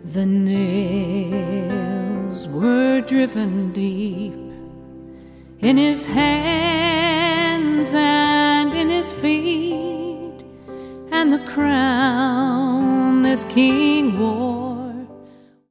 The nails were driven deep in his hands and in his feet, and the crown this king wore